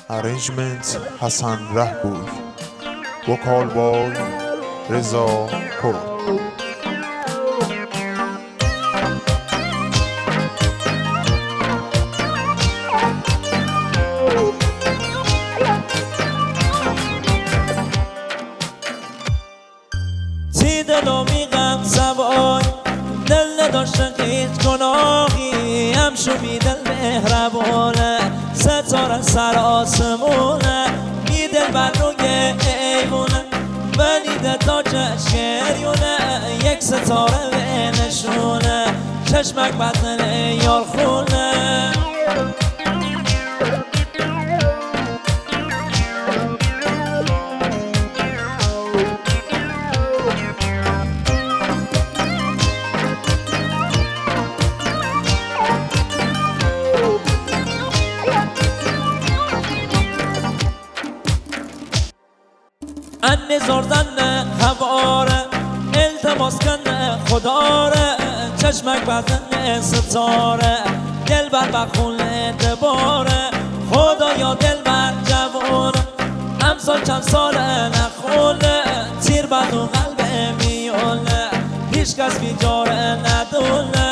Arrangement Hassan Rahboui. Vocal boy Reza Kurd. دلو میگم سوای دل نداشتن هیچ گناهی همشو بی دل مهربونه ستاره سر آسمونه بی دل بر روی ایمونه ولی دل چشگریونه یک ستاره به نشونه چشمک بدن یار خونه انه زردن هواره التماس کنه خداره چشمک بدن ستاره دل بر بخونه دباره خدایا دل بر جوانه امسال چند ساله نخونه تیر بد و قلب میونه هیچ کس بیجاره ندونه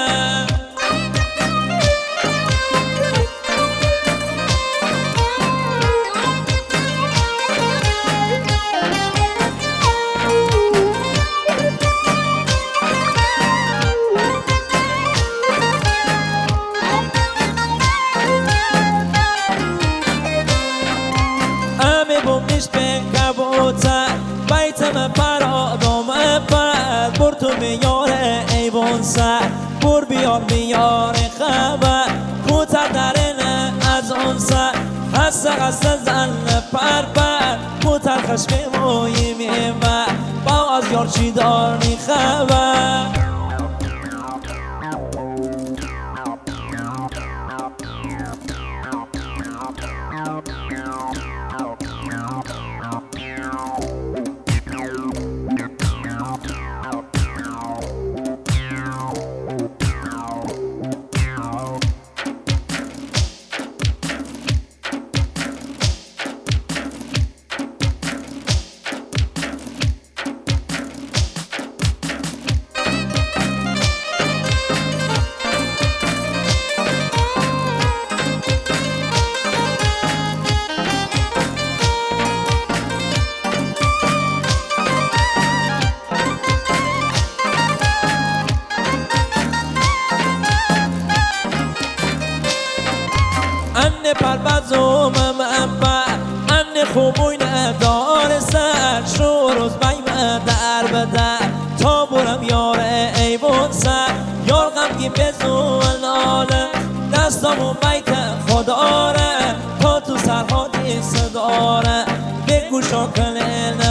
بومش به کبوتر بیتم پر آدم پر بر تو بیار ایوان سر بر بیار خبر کوتر درنه از اون سر خسته زن پر کوتر خشم موی میمه با از یار چی داری خبر انه پربزوم منبع انه خوبوی ندار سر شو روز بیم در بدر تا برم یار ایوان سر یار غمگی بزو ناله دستامو بیت خداره تا تو سرها دیست داره بگو شاکل